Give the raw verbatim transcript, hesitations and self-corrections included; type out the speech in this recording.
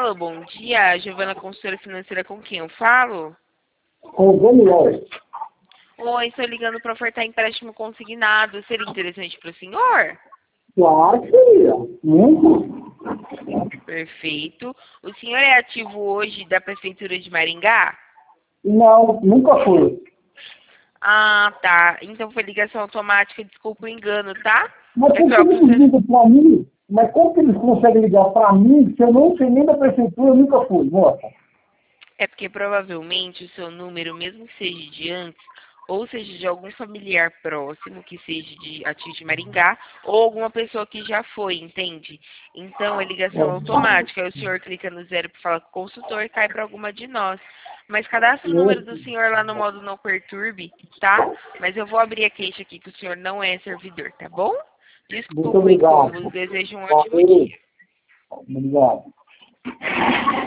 Alô, bom dia. Giovana, consultora financeira, com quem eu falo? Com o Daniel. Oi, estou ligando para ofertar empréstimo consignado. Seria interessante para o senhor? Claro que seria. Muito. Perfeito. O senhor é ativo hoje da Prefeitura de Maringá? Não, nunca fui. Ah, tá. Então foi ligação automática, desculpa o engano, tá? Mas É por que só eles você... ligam para mim? Mas como que eles conseguem ligar para mim se eu não sei nem da prefeitura, eu nunca fui, moça? É porque provavelmente o seu número, mesmo que seja de antes, ou seja de algum familiar próximo, que seja de ativo de Maringá, ou alguma pessoa que já foi, entende? Então é ligação automática. Aí o senhor clica no zero para falar com o consultor e cai para alguma de nós. Mas cadastra o número do senhor lá no modo não perturbe, tá? Mas eu vou abrir a queixa aqui que o senhor não é servidor, tá bom? Muito Desculpa o obrigado. incômodo. Desejo um ótimo Valeu. dia. Obrigado.